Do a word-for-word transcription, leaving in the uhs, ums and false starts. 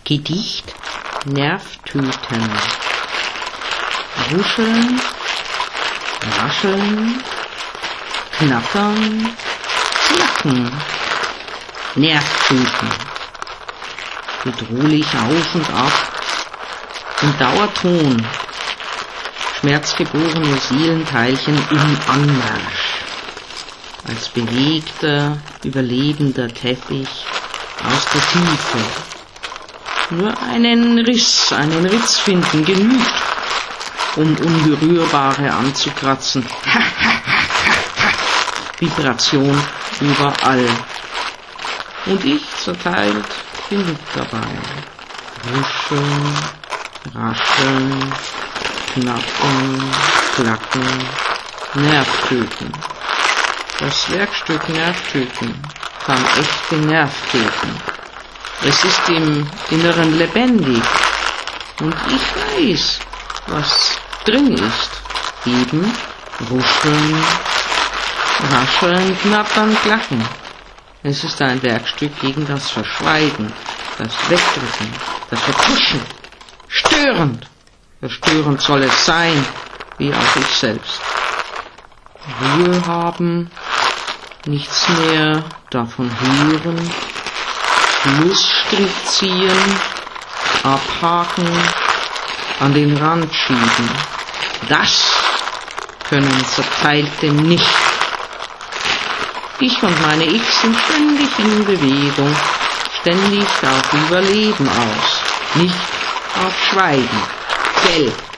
Gedicht Nervtöten. Ruscheln, rascheln, knattern, knacken. Nervtöten. Bedrohlich auf und ab. In Dauerton. Schmerzgeborene Seelenteilchen im Anmarsch. Als bewegter, überlebender Teppich aus der Tiefe. Nur einen Riss, einen Ritz finden genügt, um Unberührbare anzukratzen. Ha, ha, ha, ha, ha. Vibration überall. Und ich zerteilt genug dabei. Ruscheln, rascheln, knacken, klacken, Nervtöten. Das Werkstück Nervtöten kann echt den Nerv töten. Es ist im Inneren lebendig und ich weiß, was drin ist. Eben ruscheln, rascheln, knattern, klacken. Es ist ein Werkstück gegen das Verschweigen, das Wegdrücken, das Vertuschen. Störend. Verstörend soll es sein, wie auch ich selbst. Ruhe haben, nichts mehr davon hören, Schlussstrich ziehen, abhaken, an den Rand schieben. Das können Zerteilte nicht. Ich und meine Ich sind ständig in Bewegung, ständig auf Überleben aus, nicht auf Schweigen. Gell?